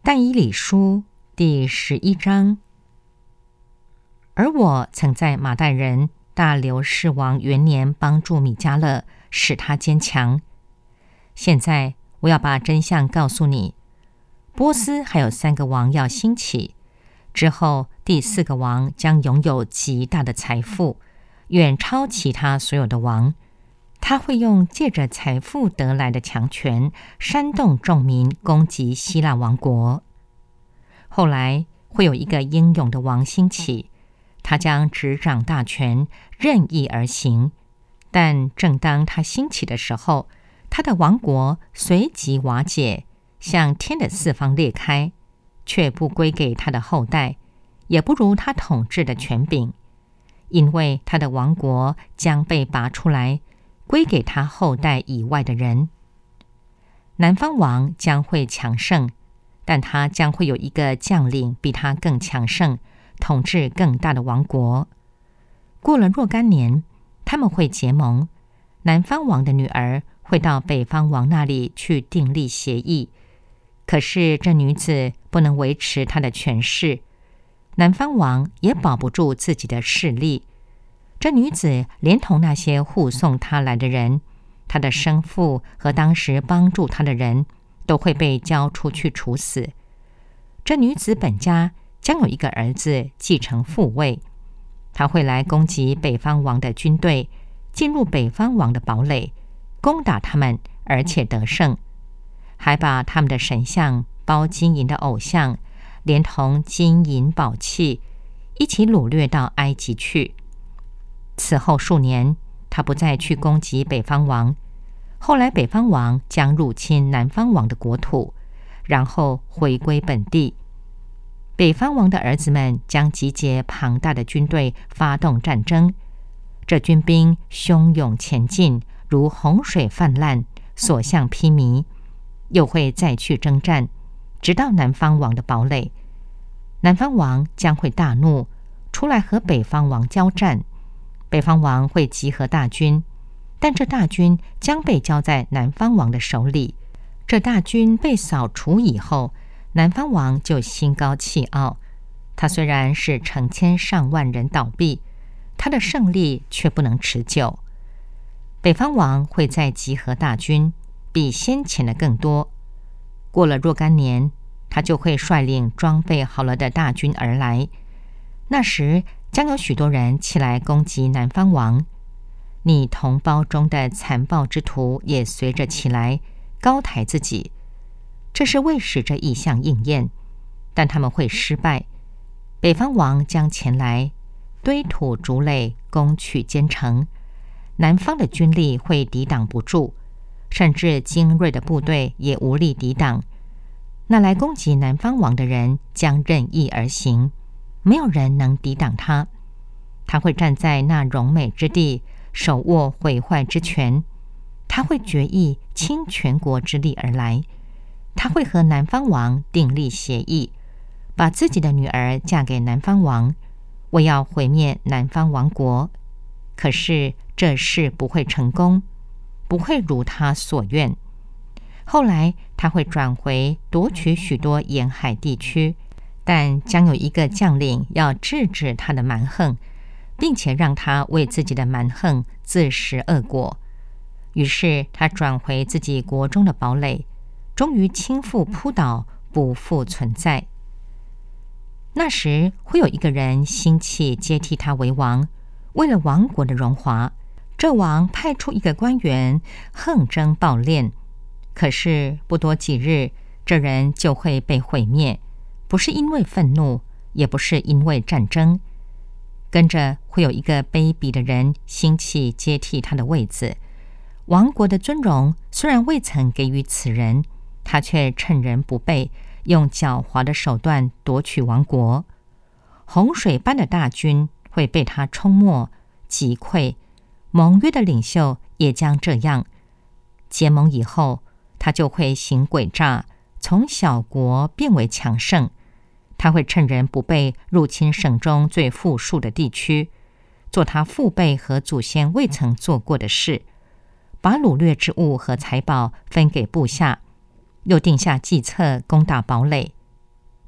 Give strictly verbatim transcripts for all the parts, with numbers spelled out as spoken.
但以理书第十一章。而我曾在马代人大流士王元年帮助米迦勒，使他坚强。现在我要把真相告诉你，波斯还有三个王要兴起，之后第四个王将拥有极大的财富，远超其他所有的王。他会用借着财富得来的强权，煽动众民攻击希腊王国。后来会有一个英勇的王兴起，他将执掌大权，任意而行。但正当他兴起的时候，他的王国随即瓦解，向天的四方裂开，却不归给他的后代，也不如他统治的权柄，因为他的王国将被拔出来，归给他后代以外的人。南方王将会强盛，但他将会有一个将领比他更强盛，统治更大的王国。过了若干年，他们会结盟，南方王的女儿会到北方王那里去订立协议。可是这女子不能维持她的权势，南方王也保不住自己的势力。这女子连同那些护送她来的人，她的生父和当时帮助她的人，都会被交出去处死。这女子本家将有一个儿子继承父位，他会来攻击北方王的军队，进入北方王的堡垒，攻打他们，而且得胜，还把他们的神像、包金银的偶像，连同金银宝器一起掳掠到埃及去。此后数年，他不再去攻击北方王。后来北方王将入侵南方王的国土，然后回归本地。北方王的儿子们将集结庞大的军队，发动战争。这军兵汹涌前进，如洪水泛滥，所向披靡，又会再去征战，直到南方王的堡垒。南方王将会大怒，出来和北方王交战。北方王会集合大军，但这大军将被交在南方王的手里。这大军被扫除以后，南方王就心高气傲。他虽然是成千上万人倒闭，他的胜利却不能持久。北方王会再集合大军，比先前的更多。过了若干年，他就会率领装备好了的大军而来。那时将有许多人起来攻击南方王，你同胞中的残暴之徒也随着起来，高抬自己。这是为使这意象应验，但他们会失败。北方王将前来，堆土筑垒，攻取坚城。南方的军力会抵挡不住，甚至精锐的部队也无力抵挡。那来攻击南方王的人将任意而行，没有人能抵挡他。他会站在那荣美之地，手握毁坏之权。他会决意倾全国之力而来。他会和南方王订立协议，把自己的女儿嫁给南方王，我要毁灭南方王国。可是这事不会成功，不会如他所愿。后来他会转回夺取许多沿海地区，但将有一个将领要制止他的蛮横，并且让他为自己的蛮横自食恶果。于是他转回自己国中的堡垒，终于倾覆扑倒，不复存在。那时会有一个人兴起接替他为王，为了王国的荣华，这王派出一个官员横征暴敛。可是不多几日，这人就会被毁灭，不是因为愤怒，也不是因为战争。跟着会有一个卑鄙的人兴起接替他的位子。王国的尊荣虽然未曾给予此人，他却趁人不备，用狡猾的手段夺取王国。洪水般的大军会被他冲没击溃，盟约的领袖也将这样。结盟以后，他就会行诡诈，从小国变为强盛。他会趁人不备，入侵省中最富庶的地区，做他父辈和祖先未曾做过的事，把掳掠之物和财宝分给部下，又定下计策攻打堡垒，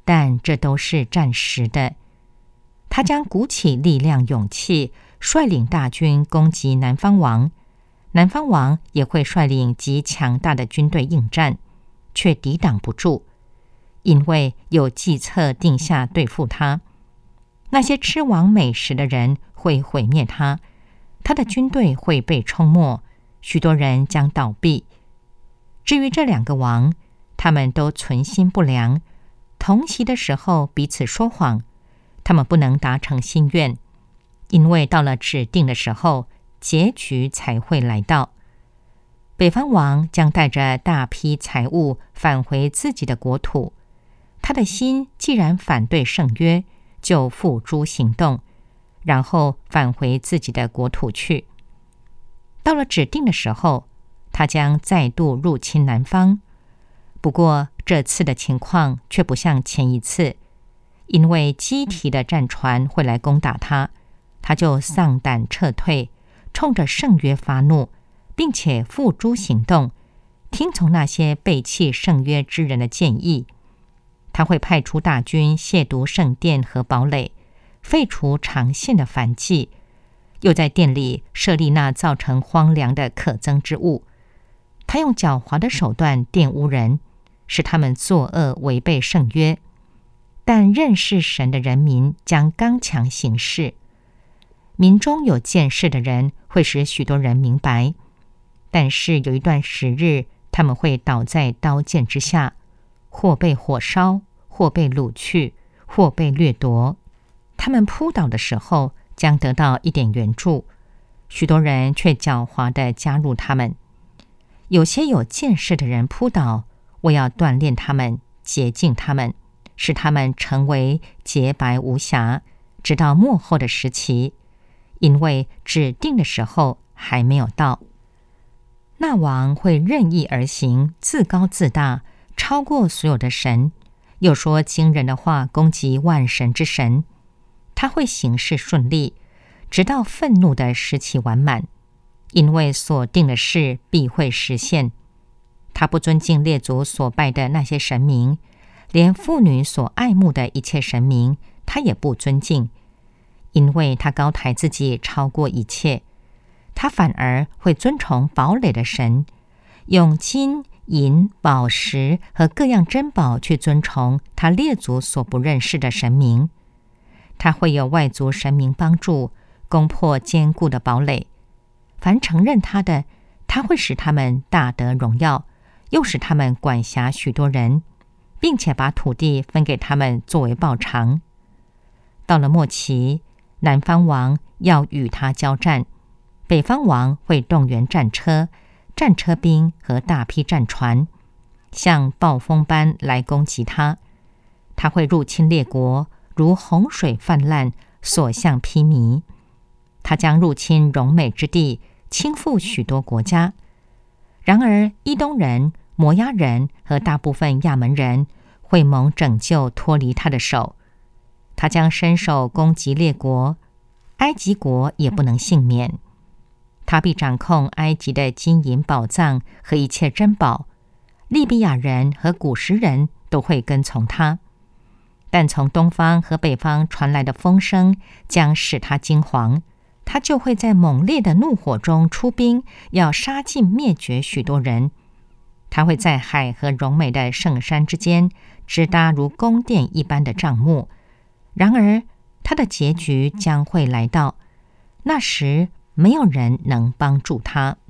但这都是暂时的。他将鼓起力量勇气，率领大军攻击南方王，南方王也会率领极强大的军队应战，却抵挡不住，因为有计策定下对付他。那些吃王美食的人会毁灭他，他的军队会被冲没，许多人将倒闭。至于这两个王，他们都存心不良，同席的时候彼此说谎，他们不能达成心愿，因为到了指定的时候，结局才会来到。北方王将带着大批财物返回自己的国土，他的心既然反对圣约，就付诸行动，然后返回自己的国土去。到了指定的时候，他将再度入侵南方。不过这次的情况却不像前一次，因为基提的战船会来攻打他，他就丧胆撤退，冲着圣约发怒，并且付诸行动，听从那些背弃圣约之人的建议。他会派出大军亵渎圣殿和堡垒，废除长线的燔祭，又在殿里设立那造成荒凉的可憎之物。他用狡猾的手段玷污人，使他们作恶违背圣约。但认识神的人民将刚强行事。民中有见识的人会使许多人明白，但是有一段时日，他们会倒在刀剑之下，或被火烧，或被掳去，或被掠夺。他们扑倒的时候将得到一点援助，许多人却狡猾地加入他们。有些有见识的人扑倒，我要锻炼他们，洁净他们，使他们成为洁白无瑕，直到末后的时期，因为指定的时候还没有到。那王会任意而行，自高自大，超过所有的神，又说惊人的话攻击万神之神。他会行事顺利，直到愤怒的时期完满，因为所定的事必会实现。他不尊敬列祖所拜的那些神明，连妇女所爱慕的一切神明，他也不尊敬，因为他高抬自己超过一切。他反而会尊崇堡垒的神，用金银宝石和各样珍宝去尊崇他列祖所不认识的神明。他会有外族神明帮助，攻破坚固的堡垒。凡承认他的，他会使他们大得荣耀，又使他们管辖许多人，并且把土地分给他们作为报偿。到了末期，南方王要与他交战，北方王会动员战车、战车兵和大批战船，像暴风般来攻击他。他会入侵列国，如洪水泛滥，所向披靡。他将入侵荣美之地，倾覆许多国家。然而伊东人、摩押人和大部分亚门人会蒙拯救，脱离他的手。他将伸手攻击列国，埃及国也不能幸免。他必掌控埃及的金银宝藏和一切珍宝，利比亚人和古时人都会跟从他。但从东方和北方传来的风声将使他惊惶，他就会在猛烈的怒火中出兵，要杀尽灭绝许多人。他会在海和荣美的圣山之间支搭如宫殿一般的帐幕。然而他的结局将会来到，那时没有人能帮助他。